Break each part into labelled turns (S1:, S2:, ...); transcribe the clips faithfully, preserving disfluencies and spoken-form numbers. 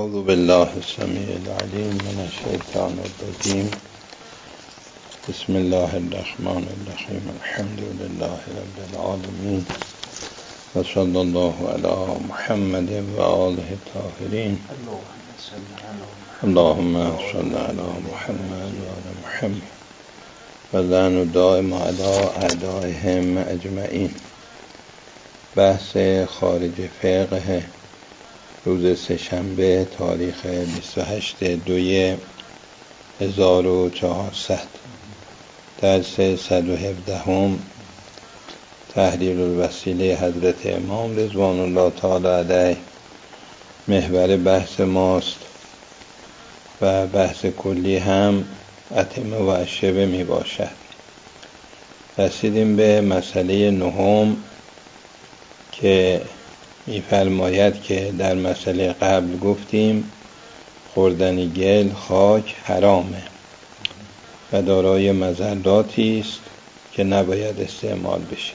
S1: اعوذ بالله السمیع العلیم من الشیطان الرجیم. بسم الله الرحمن الرحیم. الحمد لله رب العالمین و صلی الله علی محمد و آله الطاهرین. اللهم صل علی محمد و آل محمد و لعن دائم علی اعدائهم اجمعین. بحث خارج فقه روز سه‌شنبه تاریخ بیست و هشتم دوی هزار و چهارصد، درس صد و هفدهم. تحریر الوسیله حضرت امام رضوان الله تعالی علیه محور بحث ماست و بحث کلی هم اتمه و اشربه می باشد. رسیدیم به مسئله نهم که می‌فرماید که در مسئله قبل گفتیم خوردن گل خاک حرامه و دارای مضراتی است که نباید استعمال بشه.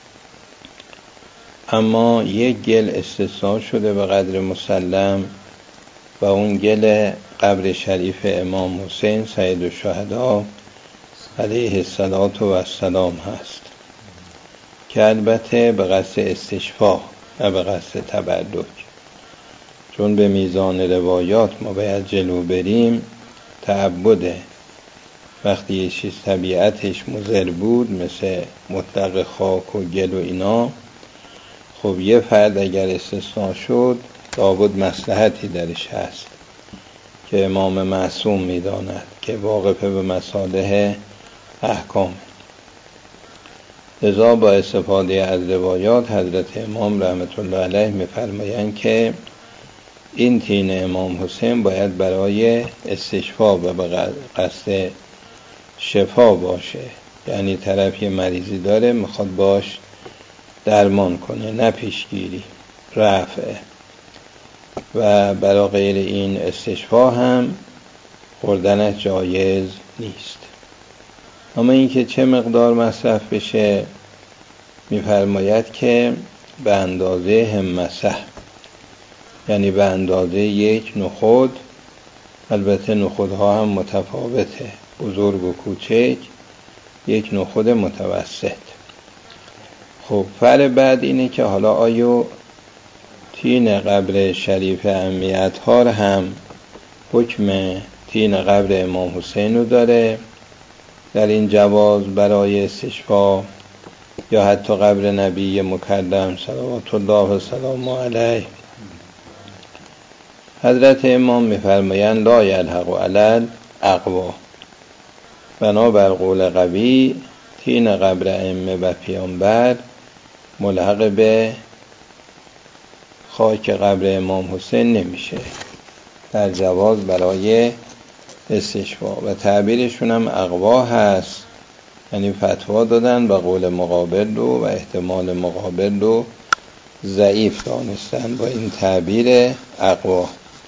S1: اما یک گل استثناء شده به قدر مسلم و اون گل قبر شریف امام حسین سید الشهدا علیه الصلاة و السلام هست که البته به قصد استشفاء نه به قصد تبرک، چون به میزان روایات ما باید جلو بریم. تعبده وقتی یه چیز طبیعتش مضر بود مثل مطلق خاک و گل و اینا، خب یه فرد اگر استثناء شد لابد مصلحتی درش هست که امام معصوم میداند که واقفه به مصالح احکام. لذا با استفاده از روایات حضرت امام رحمت الله علیه می‌فرمایند که این تین امام حسین باید برای استشفا و به قصد شفا باشه، یعنی طرف یه مریضی داره میخواد باش درمان کنه نه پیشگیری رفع، و برای غیر این استشفا هم خوردنش جایز نیست. اما اینکه چه مقدار مصرف بشه می‌فرماید که به اندازه همسه، یعنی به اندازه یک نخود. البته نخودها هم متفاوته، بزرگ و کوچک، یک نخود متوسط. خب فرق بعد اینه که حالا آیا تین قبر شریف اهمیت ها هم حکم تین قبر امام حسین رو داره در این جواز برای استشفا، یا حتی قبر نبی مکرم صلوات الله و سلام علیه. حضرت امام می‌فرمایند لا یلحق علی الاقوا، بنابر قول قوی تین قبر ائمه و پیامبر ملحق به خاک قبر امام حسین نمیشه در جواز برای استشفا، و تعبیرشون هم اقوا هست، یعنی فتوا دادن و قول مقابل رو و احتمال مقابل رو ضعیف دانستن با این تعبیر اقوا.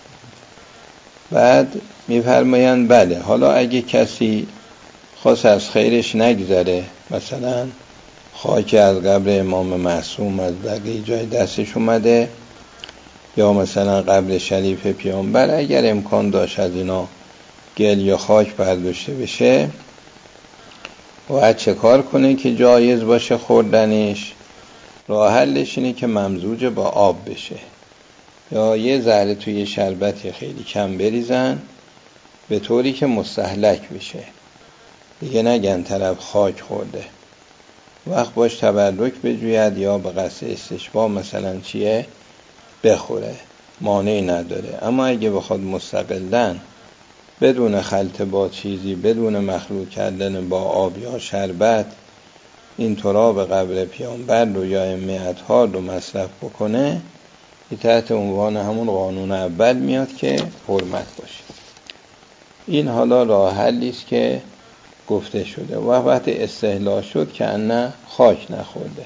S1: بعد میفرمایند بله، حالا اگه کسی خاص از خیرش نگذره، مثلا خاک از قبر امام معصوم از بقیه جای دستش اومده، یا مثلا قبر شریف پیامبر اگر امکان داشت از اینا گل یا خاک برداشته بشه، باید چه کار کنه که جایز باشه خوردنش؟ راه حلش اینه که ممزوج با آب بشه، یا یه ذره توی شربتی خیلی کم بریزن به طوری که مستهلک بشه، دیگه نگن طرف خاک خورده. وقت باش تبرک بجوید یا به قصد استشفا مثلا چیه بخوره، مانعی نداره. اما اگه بخواد مستقلن بدون خلط با چیزی، بدون مخلوط کردن با آب یا شربت، این طورا به قبر پیامبر رو یا ائمه ها رو مصرف بکنه، این تحت عنوان همون قانون اول میاد که حرمت باشه. این حالا راه حلی است که گفته شده و وقت استحلال شد که نه خاک نخورده.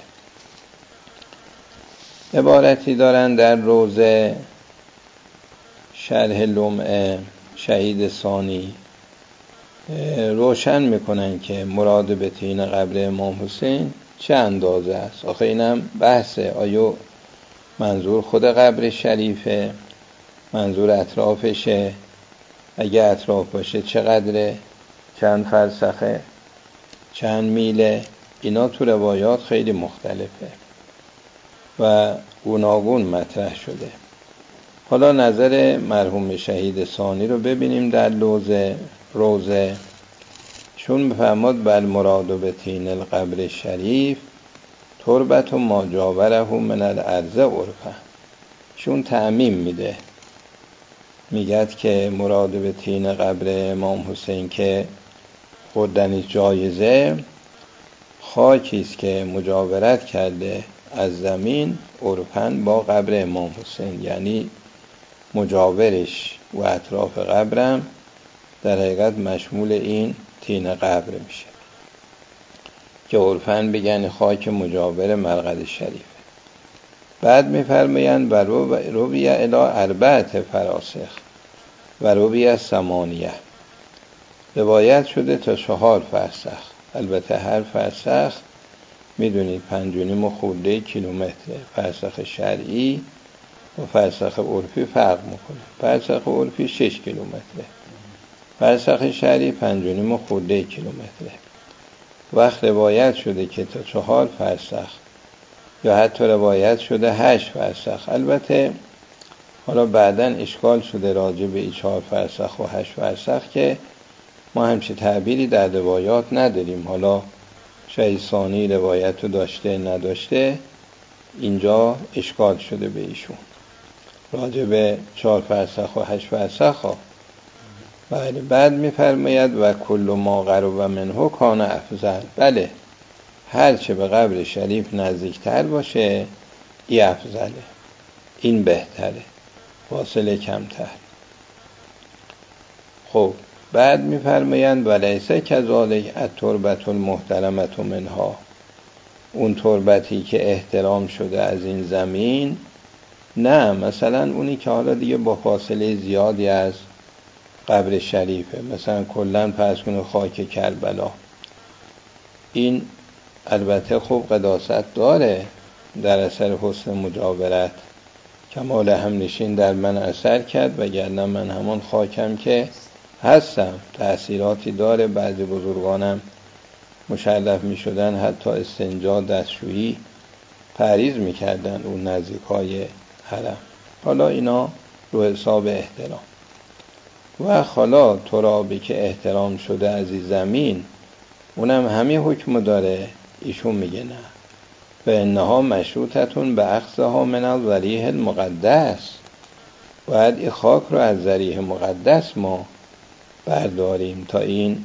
S1: عبارتی دارن در روزه شرح لمعه شهید ثانی روشن میکنن که مراد به تین قبر امام حسین چه اندازه است. آخه اینم بحثه، آیا منظور خود قبر شریفه منظور اطرافشه، اگه اطراف باشه چقدره، چند فرسخه، چند میله. اینا تو روایات خیلی مختلفه و گوناگون مطرح شده. حالا نظر مرحوم شهید ثانی رو ببینیم در لوزه روزه. چون بفرماد بل مراد به طین القبر شریف تربت و ما جاوره من الارض عرفه. چون تعمیم میده، میگد که مراد به طین قبر امام حسین که خوردنی جایزه، خاکی است که مجاورت کرده از زمین عرفاً با قبر امام حسین، یعنی مجاورش و اطراف قبرم در حقیقت مشمول این طین قبر میشه که عرفاً بگن خاک مجاور مرقد شریف. بعد میفرمایند و رویه الی اربعت فراسخ و رویه ثمانیه، روایت شده تا چهار فرسخ. البته هر فرسخ میدونید پنج و نیم و خورده کیلومتره. فرسخ شرعی و فرسخ عرفی فرق میکنه. فرسخ عرفی شش کیلومتره، فرسخ شرعی پنج و نیم و خورده کیلومتره. وقت روایت شده که تا چهار فرسخ یا حتی روایت شده هشت فرسخ. البته حالا بعداً اشکال شده راجع به این چهار فرسخ و هشت فرسخ که ما همچه تعبیری در روایات نداریم. حالا شهید ثانی روایت رو داشته نداشته، اینجا اشکال شده به ایشون راجع به چهار فرسخ و هشت فرسخ ها. بله. بعد میفرماید و کل ما قرب منه کان افضل. بله، هرچه به قبر شریف نزدیکتر باشه این افضله، این بهتره، فاصله کمتر. خب بعد میفرمایند ولیسه کذالک التربة المحترمة منها، اون تربتی که احترام شده از این زمین، نه مثلا اونی که حالا دیگه با فاصله زیادی از قبر شریفه، مثلا کلن فرض کنه خاک کربلا. این البته خوب قداست داره در اثر حسن مجاورت، کمال همنشین در من اثر کرد وگرنه من همان خاکم که هستم. تأثیراتی داره. بعضی بزرگانم مشرف می شدن حتی استنجا دستشویی پریز می کردن اون نزدیکای حرم. حالا اینا رو حساب احترام. و حالا ترابی که احترام شده از این زمین، اونم همین حکم داره. ایشون میگه نه، و انها مشروطتون به اخذها من الضریح المقدس، باید این خاک رو از ضریح مقدس ما برداریم تا این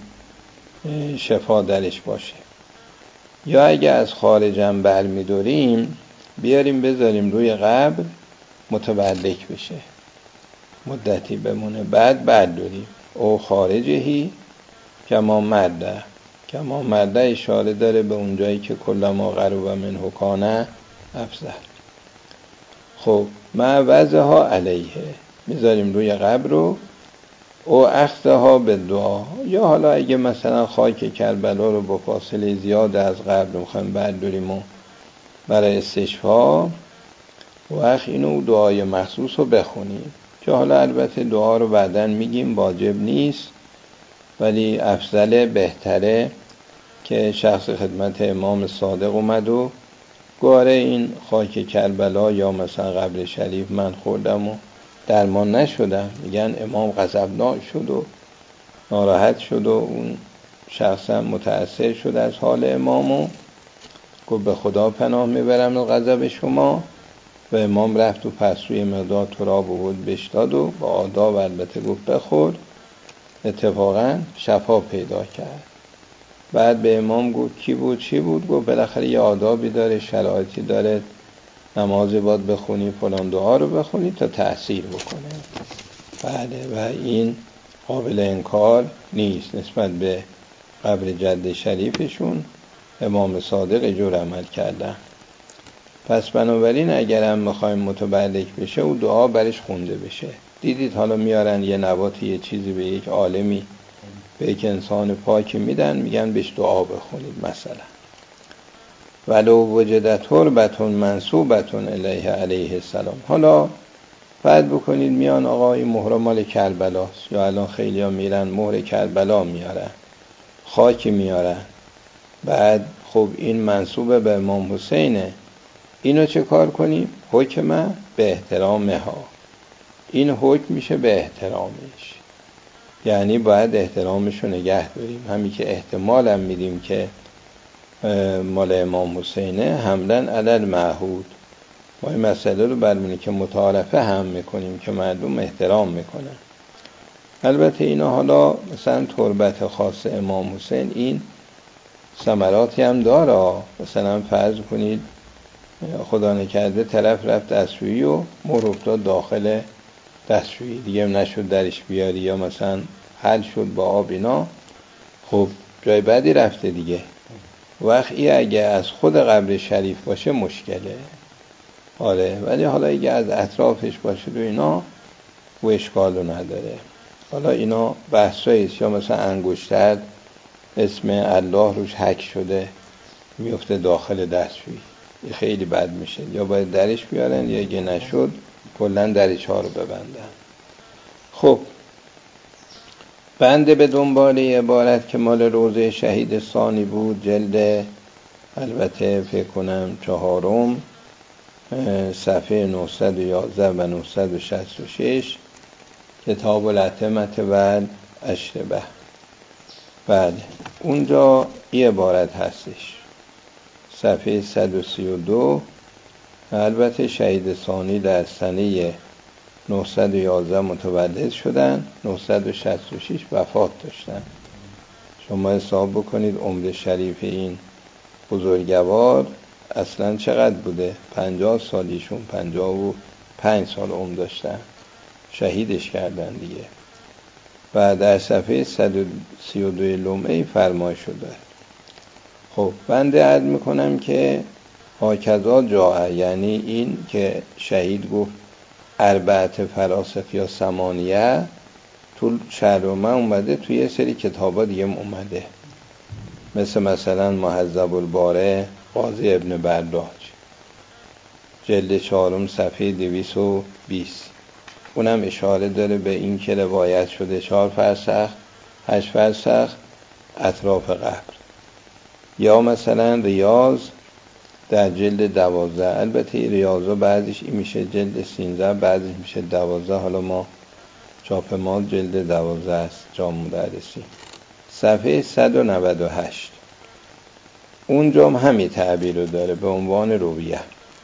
S1: شفا درش باشه. یا اگه از خارجم بر میداریم بیاریم بذاریم روی قبر متبرک بشه، مدتی بمونه، بعد برداریم. او خارجهی کما مرده، کما مرده اشاره داره به اونجایی که کلما قرب منه کانه افضل. خب معوضها علیه، میذاریم روی قبر رو. او اخذها به دعا، یا حالا اگه مثلا خاک کربلا رو با فاصله زیاد از قبر میخوایم برداریم و برای استشفا، وقت اینو دعای مخصوص رو بخونیم که حالا البته دعا رو بعداً میگیم، واجب نیست، ولی افضل بهتره که شخص خدمت امام صادق اومد و گواره این خاک کربلا یا مثلا قبر شریف من خوردم و درمان نشدم. میگن امام غضبناک شد و ناراحت شد و اون شخصا متأثر شد از حال امام و گفت به خدا پناه میبرم از غضب شما. و امام رفت و پس روی مقدار تراب بود بشتاد و با آداب البته گفت بخور. اتفاقا شفا پیدا کرد. بعد به امام گفت کی بود چی بود؟ گفت بالاخره یه آدابی داره، شرایطی داره، نمازی باید بخونی، فلان دعا رو بخونی تا تأثیر بکنه. بله، و این قابل انکار نیست. نسبت به قبر جد شریفشون امام صادق جور عمل کردن. پس بنابراین اگر هم میخوایم متبرک بشه و دعا برش خونده بشه. دیدید حالا میارن یه نباتی یه چیزی به یک عالمی، به یک انسان پاکی میدن، میگن بهش دعا بخونید مثلا. ولو وجد تربتون منسوبتون الیه علیه السلام. حالا بعد بکنید میان آقا این مهر مال کربلاست، یا الان خیلی ها میرن مهر کربلا میارن، خاک میارن، بعد خب این منسوب به امام حسینه، اینو چه کار کنیم؟ حکم به احترامه ها، این حکم میشه به احترامش، یعنی باید احترامشو نگه داریم. همین که احتمال هم میدیم که مال امام حسینه، حملن علی معهود، ما این مسئله رو برمونه که متعارفه هم میکنیم که مردم احترام میکنن. البته اینا حالا مثلا تربت خاص امام حسین این ثمراتی هم داره. مثلا فرض کنید خدا نکرده طرف رفت دستشویی و مهر افتاد داخل دستشویی، دیگه نشد درش بیاری، یا مثلا حل شد با آب اینا، خب جای بعدی رفته دیگه. وقتی اگه از خود قبر شریف باشه مشکله، آره، ولی حالا اگه از اطرافش باشه و اینا و اشکالو نداره. حالا اینا بحثاییست، یا مثلا انگشتر اسم الله روش حک شده میفته داخل دستشویی، خیلی بد میشه، یا باید درش بیارن، یا اگه نشد کلن درش ها رو ببندن. خب بنده به دنبال عبارت که مال روضه شهید ثانی بود، جلد البته فکر کنم چهارم، صفحه نهصد و یازده و نهصد و شصت و شش، کتاب الاتمت و اشربه. بله اونجا این عبارت هستش، صفحه صد و سی و دو. البته شهید ثانی در سنه نهصد و یازده متولد شدن، نهصد و شصت و شش وفات داشتن. شما حساب بکنید عمر شریف این بزرگوار اصلا چقدر بوده؟ پنجاه سالیشون، پنجاه و پنج سال عمر داشتن، شهیدش کردن دیگه. و در صفحه صد و سی و دو لمعه فرمایش شده. خب بنده عرض میکنم که هاکذا جاء، یعنی این که شهید گفت اربعت فراسخ یا ثمانیه، تو شرمه اومده، توی یه سری کتابا دیگه اومده، مثل مثلا مهذب الباره قاضی ابن برداج جلد چهارم صفحه دویست و بیست، اونم اشاره داره به این که روایت شده چهار فرسخ هشت فرسخ اطراف قبر. یا مثلا ریاض در جلد دوازده، البته ریاضا بعضیش این میشه جلد سینزده، بعضیش میشه دوازده، حالا ما چاپ ما جلد دوازده است، جامع مدرسی، صفحه صد و نود و هشت. اونجا هم همین تعبیر رو داره به عنوان رویه.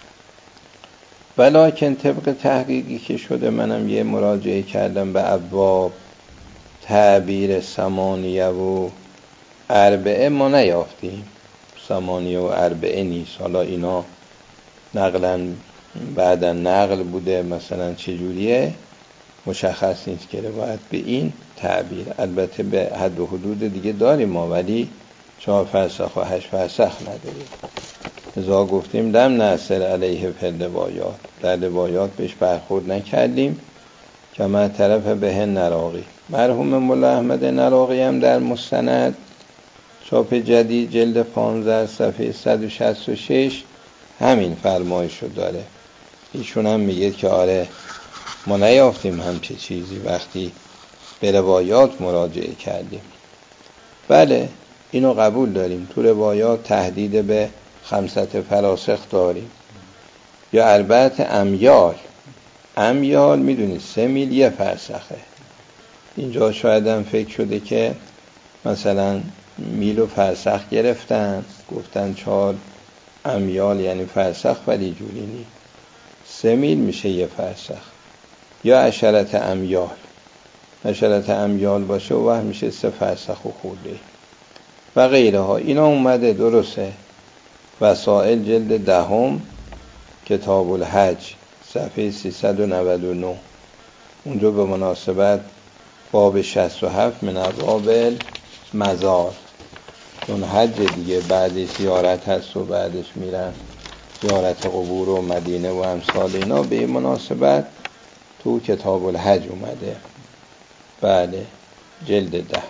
S1: ولیکن طبق تحقیقی که شده، منم یه مراجعه کردم به ابواب، تعبیر ثمانیه و اربعه ما نیافتیم، ثمانیه و اربعه نیست. حالا اینا نقلا بعدا نقل بوده، مثلا چجوریه مشخص نیست که روایت به این تعبیر. البته به حد و حدود دیگه داریم ما، ولی چهار فرسخ و هشت فرسخ نداریم. ازا گفتیم دم ناصر علیه فر روایات، در روایات بهش برخورد نکردیم که من طرف به نراقی. مرحوم مولا احمد نراقی هم در مستند چاپ جدید جلد پانزده صفحه صد و شصت و شش همین فرمایش رو داره. ایشون هم میگه که آره ما نیافتیم همچه چیزی وقتی به روایات مراجعه کردیم. بله اینو قبول داریم، تو روایات تهدید به خمسط فراسخ داریم، یا اربعت امیال. امیال میدونید سه میل یه فرسخه. اینجا شاید هم فکر شده که مثلا میل و فرسخ گرفتن، گفتن چهار امیال یعنی فرسخ، ولی جوری نی، سه میل میشه یه فرسخ. یا عشرت امیال، عشرت امیال باشه و وقت میشه سه فرسخ و خورده و غیره ها. اینا اومده درسته. وسائل جلد دهم کتاب الحج صفحه سیصد و نود و نه، اونجا به مناسبت باب شصت و هفت من ابواب مزار، چون حج دیگه بعدش زیارت هست و بعدش میرن زیارت قبور و مدینه و امثال اینا، به این مناسبت تو کتاب الحج اومده. بله جلد ده.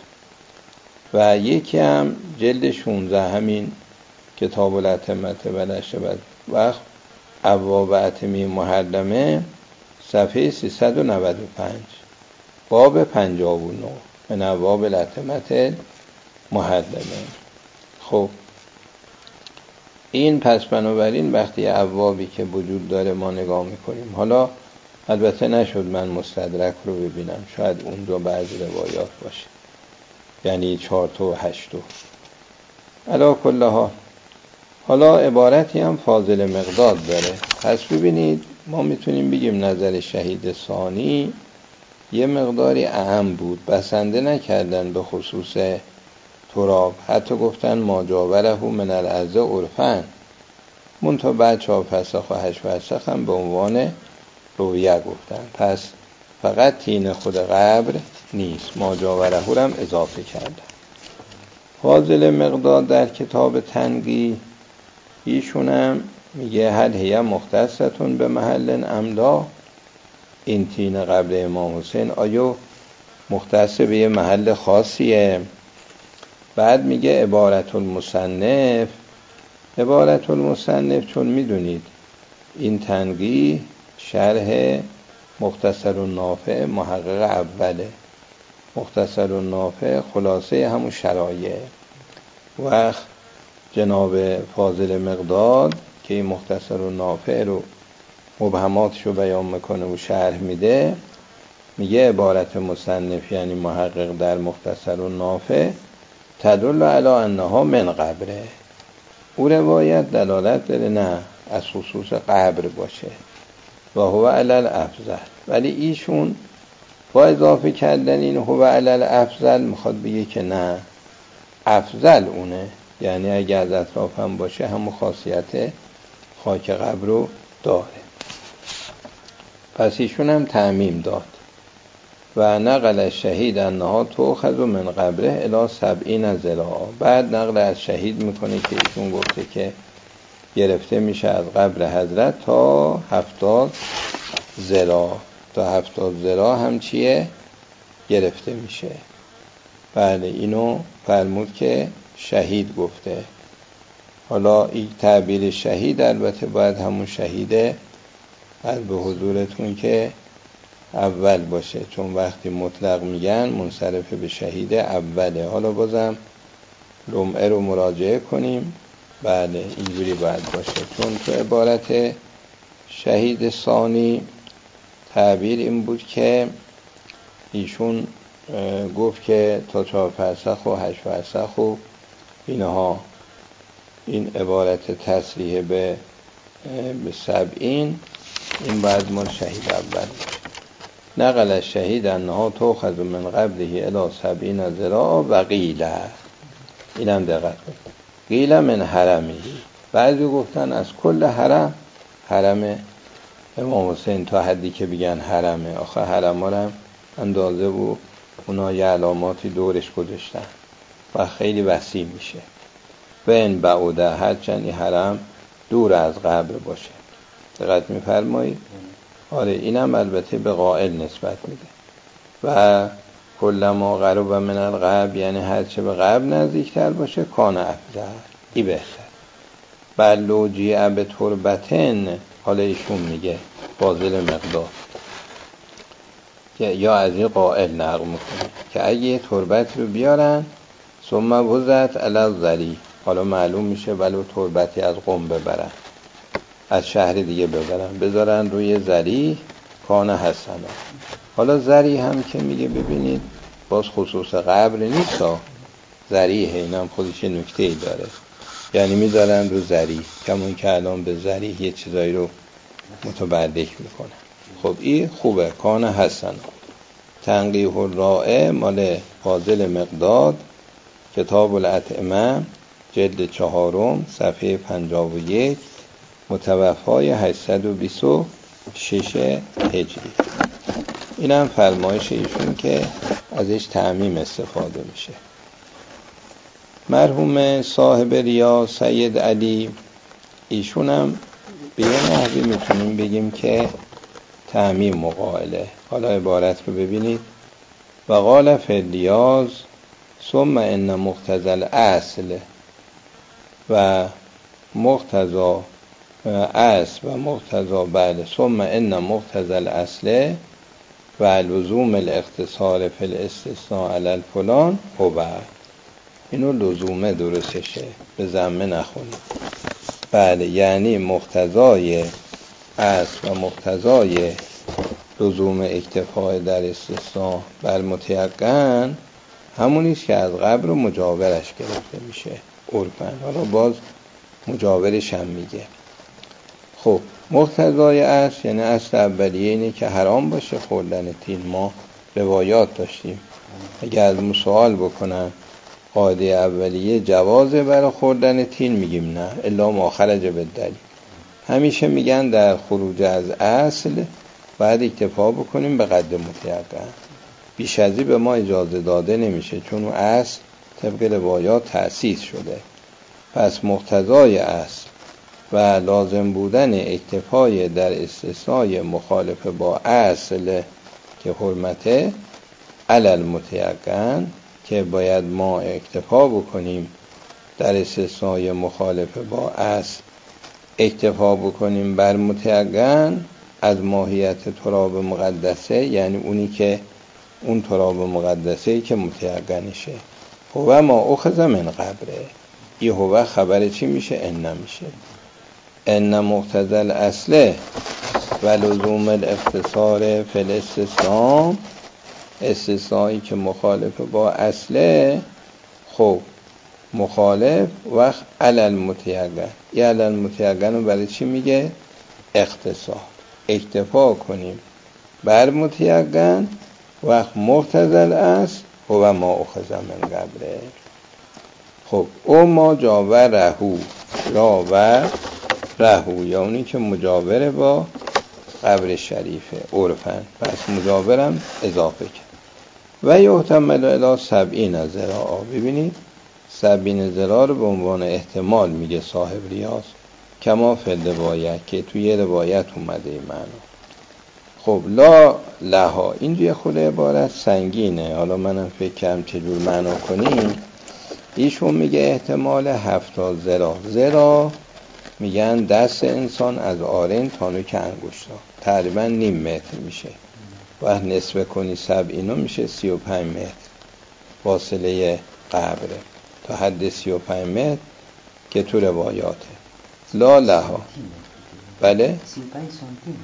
S1: و یکی هم جلد شانزده همین کتاب الاتمت و اشربه وقت ابواب اتمی محرمه صفحه سیصد و نود و پنج، باب پنجاه و نه من ابواب الاتمة محلله. خب این پس بنابراین وقتی ابوابی که وجود داره ما نگاه میکنیم، حالا البته نشد من مستدرک رو ببینم، شاید اون دو بعضی روایات باشه، یعنی چهار تا و هشت تا. علا کل حال حالا عبارتی هم فاضل مقداد داره. پس ببینید ما میتونیم بگیم نظر شهید ثانی یه مقداری اهم بود، بسنده نکردن به خصوص تراب، حتی گفتن ماجاوره من الارض عرفن، منتها بعد چهار فرسخ و هشت فرسخ هم به عنوان رویه گفتن. پس فقط تین خود قبر نیست، ماجاوره هم اضافه کردن. فاضل مقداد در کتاب تنقیح ایشونم میگه هل هی مختصتون به محل املا، این تین قبر امام حسین آیا مختص به یه محل خاصیه؟ بعد میگه عبارت المصنف، عبارت المصنف چون میدونید این تنقیح شرح مختصر النافع محقق اوله، مختصر النافع خلاصه همون شرایع. وقت جناب فاضل مقداد که این مختصر النافع رو مبهماتش رو بیان میکنه و شرح میده، میگه عبارت مصنف یعنی محقق در مختصر النافع تدل علی انها من قبره، او روایت دلالت داره نه از خصوص قبر باشه و هو علی الافضل. ولی ایشون با اضافه کردن این هو علی الافضل میخواد بگه که نه افضل اونه، یعنی اگه از اطراف هم باشه همون خاصیت خاک قبر رو داره. پس ایشون هم تعمیم داد. و نقل از شهید انها تؤخذ من قبره الی سبعین ذراع، بعد نقل از شهید میکنه که ایشون گفته که گرفته میشه از قبر حضرت تا هفتاد ذراع، تا هفتاد ذراع هم چیه گرفته میشه. بله اینو فرمود که شهید گفته. حالا این تعبیر شهید البته باید همون شهید از به حضورتون که اول باشه، چون وقتی مطلق میگن منصرف به شهید اوله. حالا بازم لمعه رو مراجعه کنیم. بله اینجوری باید باشه، چون تو عبارت شهید ثانی تعبیر این بود که ایشون گفت که تا چهار فرسخ و هشت فرسخ و اینها، این عبارت تصریح به به سبعین، این بعد ما شهید اول. نقل از شهید انها تؤخذ من قبله الی سبعین ذراع و قیل، این هم دقت کنید، قیل من حرمی، بعضی گفتن از کل حرم، حرم امام حسین تا حدی که بگن حرمه، آخه حرم ها هم اندازه و اونا یه علاماتی دورش گذاشتن و خیلی وسیع میشه. و این بعوده هرچند این حرم دور از قبر باشه. دقت میفرمایید؟ آره اینم البته به قائل نسبت میده. و کلما قرب من القبر، یعنی هرچه به قبر نزدیکتر باشه کان افضل، ای بهتر. بل لو جیع به تربتن، حالا ایشون میگه فاضل مقداد یا از این قائل نقل میکنه که اگه تربت رو بیارن ثم وضعت علی الذری، حالا معلوم میشه ولو تربتی از قم ببرن، از شهر دیگه ببرن، بذارن روی ذری کان حسنا. حالا ذری هم که میگه ببینید باز خصوص قبر نیست، ذریه، اینم خودش نکته‌ای داره، یعنی میذارن رو ذری، کمون که الان به ذری یه چیزایی رو متبرک میکنن. خب این خوبه، کان حسنا. تنقیح الرائع مال فاضل مقداد، کتاب الاطعمه جلد چهارم صفحه پنجاه و یک، متوفای هشتصد و بیست و شش هجری. این هم فرمایش ایشون که ازش تعمیم استفاده میشه. مرحوم صاحب ریا سید علی، ایشون هم به یه نحوی میتونیم بگیم که تعمیم مقاله. حالا عبارت رو ببینید. و قال فی الیاز ثم ان مقتضی الاصل و مقتضی اصل و مقتضا بله ثم ان مقتضا الاصل و لزوم الاختصار فی الاستثناء علی الفلان هو اینو لزومه درستشه به ضمه نخونید بله یعنی مقتضای اصل و مقتضای لزوم اکتفای در استثناء بر متیقن همونیست که از قبل و مجاورش گرفته میشه عرفاً. حالا باز مجاورش هم میگه. خب مقتضای اصل یعنی اصل اولیه اینه که حرام باشه خوردن تین. ما روایات داشتیم اگر از ما سوال بکنن قاعده اولیه جوازه برای خوردن تین میگیم نه الا ما خرج بالدلیل. همیشه میگن در خروج از اصل باید اکتفا بکنیم به قد متیقن، بیش ازی به ما اجازه داده نمیشه چون اون اصل طبق روایات تأسیس شده. پس مقتضای اصل و لازم بودن اکتفای در استثنای مخالف با اصل که حرمته علل متیقن که باید ما اکتفا بکنیم در استثنای مخالف با اصل اکتفا بکنیم بر متیقن از ماهیت تراب مقدسه، یعنی اونی که اون تراب مقدسه که متیقنشه. هو ما اخذ من قبره، این هو خبر چی میشه؟ ان میشه. ان مقتضی الاصل و لزوم الاختصار فی الاستثناء، استثنایی که مخالف با اصله. خب مخالف وقت علل متیقن، این علل متیقن رو برای چی میگه؟ اختصار، اکتفا کنیم بر متیقن وقت مقتضی الاصل هو ما اخذ من قبله. خب او ما جاور رهو جاور رهو یا اونی که مجاوره با قبر شریفه عرفاً، پس مجاورم اضافه کرد. و یحتمل الی سبعین ذراع، ببینید سبعین ذراع رو به عنوان احتمال میگه صاحب ریاض کما فی الروایت که توی روایت اومده این معنا. خب لا لها اینجا یه خود عبارت سنگینه، حالا منم فکر کردم چجور معنا کنیم. ایشون میگه احتمال هفتاد ذراع. ذراع میگن دست انسان از آرین تا نوک انگشتا، تقریبا نیم متر میشه. وقت نصفه کنی سبعینو میشه سی و پنج متر فاصله قبره تا حد سی و پنج متر که تو روایاته. لا لها بله
S2: سی و پنج سانتی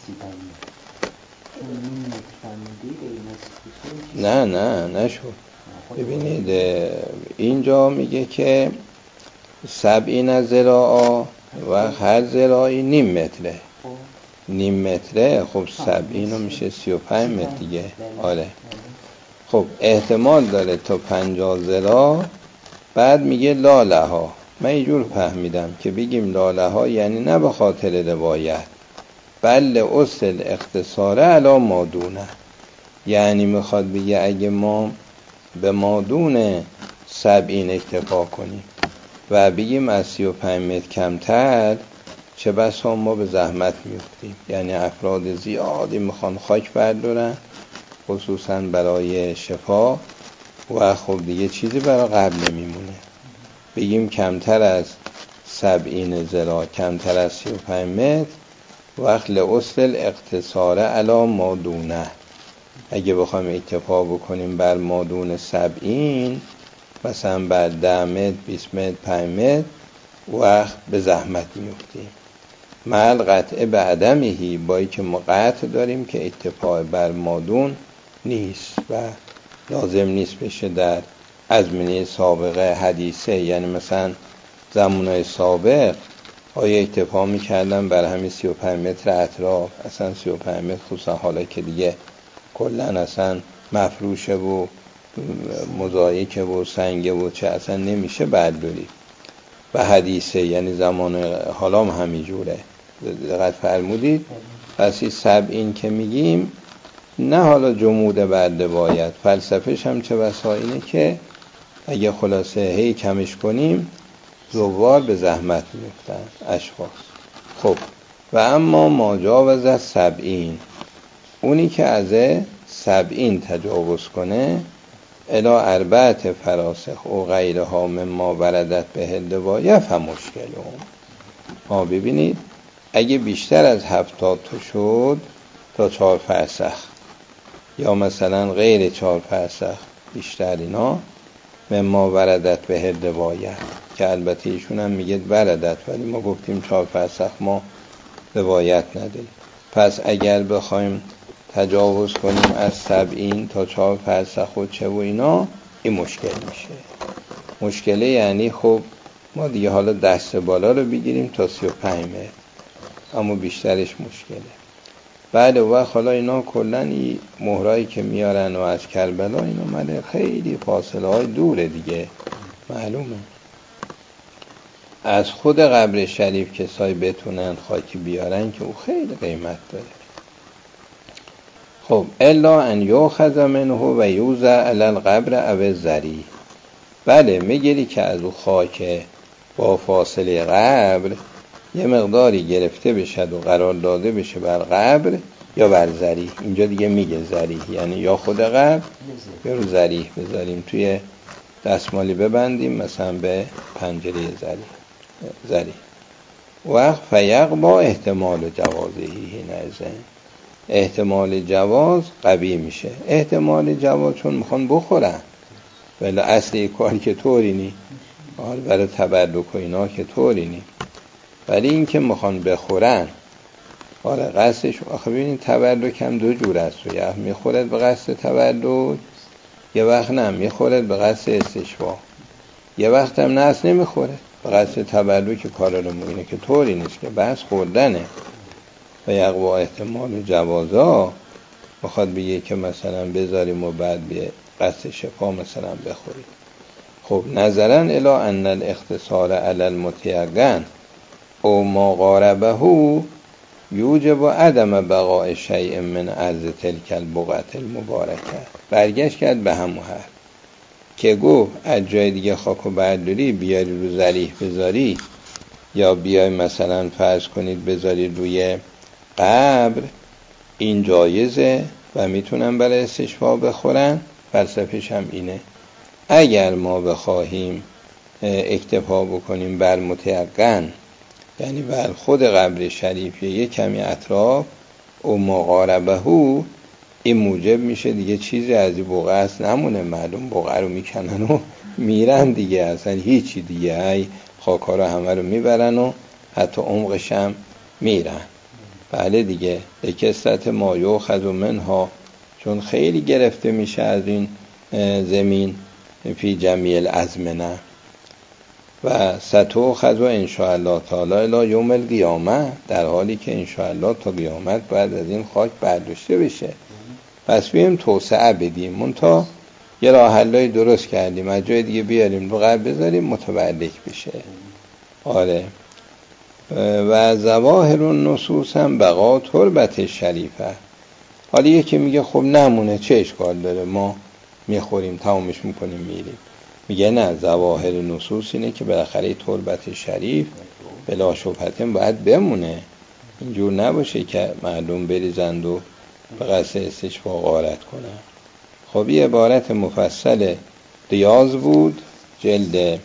S1: نه نه نشد. ببینید اینجا میگه که سبعین ذراع و هر ذراعی نیم متره، نیم متره. خب سبعین میشه سی و پنج متر دیگه. آره خب احتمال داره تا پنجاه ذراع. بعد میگه لا لها. من اینجور فهمیدم که بگیم لا لها یعنی نه به خاطر روایت بل اصل اختصاره علا مادونه، یعنی میخواد بگه اگه ما به مادون سبعین اکتفا کنیم و بگیم از سی و پنج متر کمتر چه بسا ما به زحمت میفتیم، یعنی افراد زیادی میخوان خاک بردارن خصوصا برای شفا و خب دیگه چیزی برای قبل نمیمونه. بگیم کمتر از سبعین ذراع، کمتر از سی و پنج متر وقت لأصل اقتصار علا مادونه، اگه بخوایم اکتفا بکنیم بر مادون سبعین مثلا بر ده متر، بیست متر، پنج متر وقت به زحمت میفتیم. مع القطع به عدمهی، با که ما قطع داریم که اکتفا بر مادون نیست و لازم نیست بشه در ازمنه سابقه حدیثه. یعنی مثلا زمانهای سابق آیا اکتفا میکردن بر همین سی و پنج متر اطراف، اصلا سی و پنج متر خصوصا حالا که دیگه کلن اصلا مفروشه و مزایکه و سنگه و چه اصلا نمیشه برداری و حدیثه، یعنی زمان حالا هم همین جوره. دقت فرمودید؟ پس این سبعین که میگیم نه حالا جمود برده باید، فلسفهش هم چه بسا اینه که اگه خلاصه هی کمش کنیم زوار به زحمت میفتن اشخاص. خب و اما ما جاوز سبعین، اونی که از سبعین تجاوز کنه الا اربعت فراسخ و غیرها مما وردت به الروایه فمشکلون. ما ببینید اگه بیشتر از هفتاد تا شد تا چهار فرسخ، یا مثلا غیر چهار فرسخ بیشتر، اینا مما وردت به روایت، که البته ایشون هم میگه وردت، ولی ما گفتیم چهار فرسخ ما روایت نداریم. پس اگر بخوایم تجاوز کنیم از سبعین تا چهار فرسخ و چه و اینا، این مشکل میشه. مشکله یعنی خب ما دیگه حالا دست بالا رو بگیریم تا سی و پنج متر، اما بیشترش مشکله. بعد وقت حالا اینا کلن مهرایی که میارن و از کربلا اینا مده خیلی فاصله های دوره دیگه، معلومه. از خود قبر شریف کسایی بتونن خاکی بیارن که او خیلی قیمت داره. خب الا ان یؤخذ منه و یوضع علی القبر او الذریح. بله میگیری که از او خاک با فاصله قبر یه مقداری گرفته بشه و قرار داده بشه بر قبر یا بر ذریح. اینجا دیگه میگه ذریح، یعنی یا خود قبر یا رو ذریح بذاریم، توی دستمالی ببندیم مثلا به پنجره ذریح ذریح. وقت فیق با احتمال جوازهی نزن، احتمال جواز قوی میشه. احتمال جواز چون میخوان بخورن، ولی اصلی کاری که طوری نی، آره برای تبرک و اینا که طوری نی، ولی این که میخوان بخورن، آره قصدش. آخه ببینید تبرک هم دو جور است، یا میخورد به قصد تبرک، یه وقت نه میخورد به قصد استشفا، یه وقت هم نه اصلا نمیخوره به قصد تبرک. کار رو اینه که طوری نیست که بس خوردنه. و یقوا احتمال جوازا بخواد بگه که مثلا بذاریم و بعد به قصد شفا مثلا بخوریم. خب نظرا الی ان الاختصار علی المتیقن او ما قاربه یوجب عدم بقاء شیء من عرض تلک البقعه المبارکه. برگشت کرد به همون حرف که گو از جای دیگه خاک و برداری بیاری رو ذریح بذاری، یا بیای مثلا فرض کنید بذاری روی قبر، این جایزه و میتونن برای استشفا بخورن. فلسفه‌ش هم اینه. اگر ما بخواهیم اکتفا بکنیم بر متیقن، یعنی بر خود قبر شریف یک کمی اطراف او مقاربه، این موجب میشه دیگه چیزی از این بقعه است نمونه. معلوم بقعه رو میکنن و میرن دیگه، اصلا هیچی دیگه، های خاکا رو همه رو میبرن و حتی عمقش هم میرن. بله دیگه به کثرت ما یؤخذ منها، چون خیلی گرفته میشه از این زمین، فی جمیع الازمنه و ستؤخذ ان شاء الله تعالی الی یوم القیامه، در حالی که ان شاء الله تا قیامت بعد از این خاک برداشته بشه. پس بیم توسعه بدیم، منتها یه راه حلای درست کردیم، از جای دیگه بیاریم رو قبر بذاریم متبرک بشه. آره. و ظواهر النصوص هم بقا تربت شریفه. حالا یکی میگه خب نمونه چه اشکال داره، ما میخوریم تمامش میکنیم میریم. میگه نه، ظواهر نصوص اینه که بالاخره تربت شریف بلا شبهه باید بمونه، اینجور نباشه که مردم بریزند و به قصد استشفا غارت کنن. خب یه عبارت مفصل ریاض بود، جلد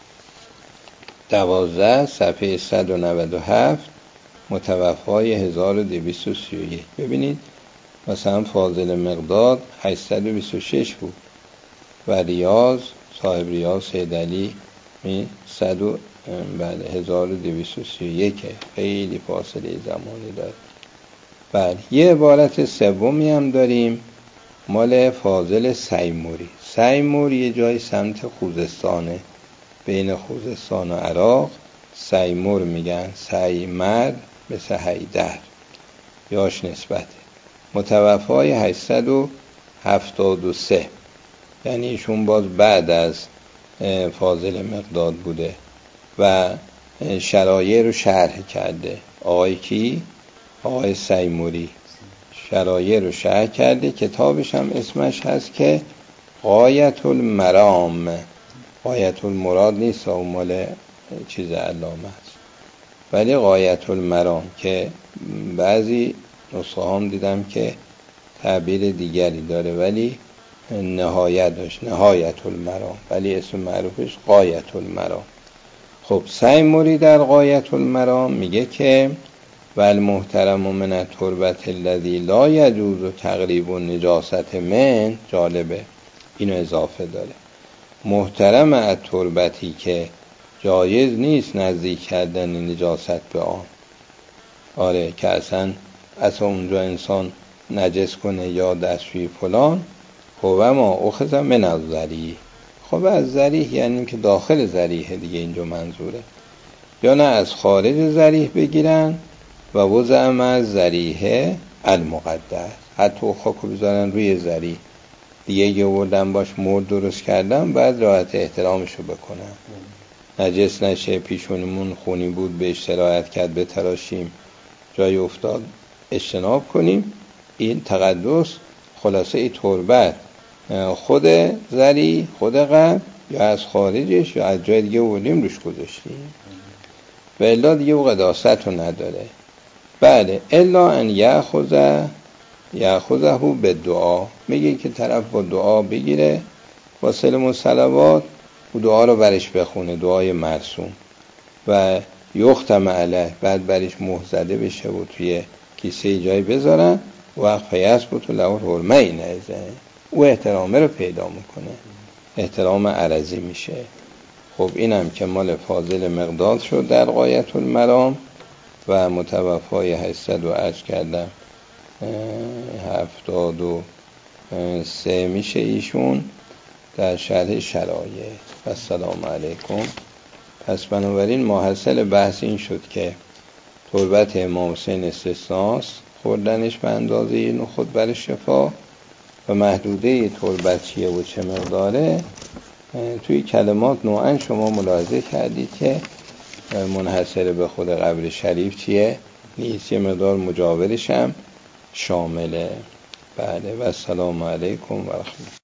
S1: دوازده صفحه صد و نود و هفت، متوفای هزار و دویست و سی و یک. ببینید مثلا فاضل مقداد هشتصد و بیست و شش بود و ریاض صاحب ریاض سید علی می صد و بله هزار و دویست و سی و یک، خیلی فاصله زمانی داره. بله یه عبارت سومی هم داریم مال فاضل سیموری. سیمور یه جای سمت خوزستانه، بین خوزستان و عراق. سیمور میگن، سیمر مثل حیدر یاش نسبته. متوفای هشتصد و هفتاد و سه، یعنی ایشون باز بعد از فاضل مقداد بوده و شرایع رو شرح کرده. آقای کی؟ آقای سیموری شرایع رو شرح کرده. کتابش هم اسمش هست که غایت المرام. غایت المراد نیست، اون مال چیز علامه است، ولی غایت المرام که بعضی نسخه هم دیدم که تعبیر دیگری داره ولی نهایت داشت، نهایت المرام، ولی اسم معروفش غایت المرام. خب سیموری در غایت المرام میگه که و المحترم من التربت الذی لا یجوز تقریب النجاست من، جالبه اینو اضافه داره، محترم از تربتی که جایز نیست نزدیک کردن نجاست به آن. آره که اصلا اصلا اونجا انسان نجس کنه یا دستشوی فلان، هو ما اخذ من الذریح. خب از ذریح یعنی که داخل ذریح دیگه اینجا منظوره، یا نه از خارج ذریح بگیرن و وضع مع ذریح المقدس، حتی خاکو بذارن روی ذریح دیگه، یه بردن باش مرد درست کردن، بعد رعایت احترامشو بکنن، نجس نشه، پیشونمون خونی بود بهش رعایت کرد بتراشیم، جای افتاد اجتناب کنیم. این تقدس خلاصه ای تربت خود ذریح خود قبر یا از خارجش یا از جای دیگه بردیم روش گذاشتیم و الا دیگه او قداست رو نداره. بله الا ان یأخذ یأخذه به دعا، میگه که طرف با دعا بگیره با سلم و صلوات و دعا رو برش بخونه، دعای مرسوم، و یختم علیه، بعد برش مهر زده بشه و توی کیسه جای بذارن و فیثبت له الحرمه، این او احترامه رو پیدا میکنه، احترام عرضی میشه. خب اینم که مال فاضل مقداد شد در غایت المرام و متوفای هشتصد و عشر کردم هفتاد و سه میشه ایشون در شرح شرایط. السلام علیکم. پس بنابراین ماحصل بحث این شد که تربت امام حسین استثناست، خوردنش به اندازه نخود برای شفا، و محدوده تربت چیه و چه مقداره توی کلمات نوعا شما ملاحظه کردید که منحصر به خود قبر شریف چیه نیست، یه مقدار مجاورش هم شامله. بله و السلام علیکم و رحمت